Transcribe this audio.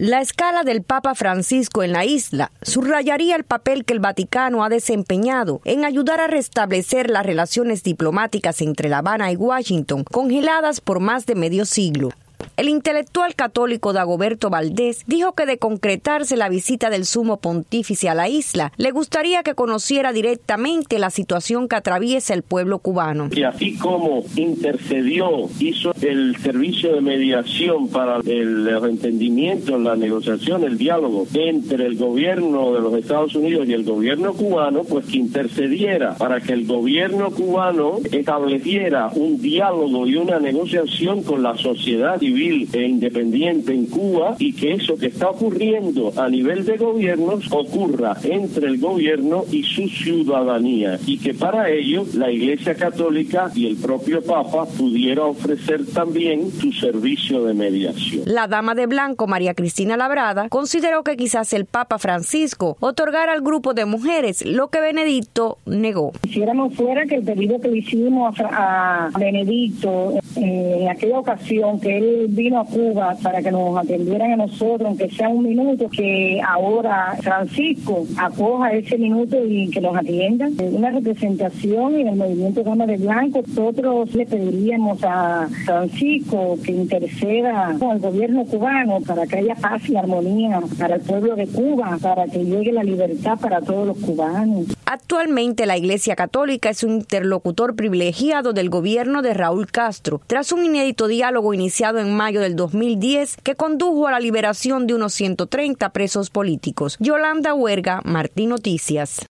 La escala del Papa Francisco en la isla subrayaría el papel que el Vaticano ha desempeñado en ayudar a restablecer las relaciones diplomáticas entre La Habana y Washington, congeladas por más de medio siglo. El intelectual católico Dagoberto Valdés dijo que de concretarse la visita del Sumo Pontífice a la isla, le gustaría que conociera directamente la situación que atraviesa el pueblo cubano. Y así como intercedió, hizo el servicio de mediación para el entendimiento, la negociación, el diálogo entre el gobierno de los Estados Unidos y el gobierno cubano, pues que intercediera para que el gobierno cubano estableciera un diálogo y una negociación con la sociedad civil e independiente en Cuba, y que eso que está ocurriendo a nivel de gobiernos ocurra entre el gobierno y su ciudadanía, y que para ello la Iglesia Católica y el propio Papa pudiera ofrecer también su servicio de mediación. La dama de blanco, María Cristina Labrada, consideró que quizás el Papa Francisco otorgara al grupo de mujeres lo que Benedicto negó. Quisiéramos fuera que el pedido que le hicimos a Benedicto en aquella ocasión que él vino a Cuba para que nos atendieran a nosotros, aunque sea un minuto, que ahora Francisco acoja ese minuto y que nos atiendan. Una representación en el movimiento Dama de Blanco. Nosotros le pediríamos a Francisco que interceda con el gobierno cubano para que haya paz y armonía para el pueblo de Cuba, para que llegue la libertad para todos los cubanos. Actualmente la Iglesia Católica es un interlocutor privilegiado del gobierno de Raúl Castro, tras un inédito diálogo iniciado en mayo del 2010 que condujo a la liberación de unos 130 presos políticos. Yolanda Huerga, Martín Noticias.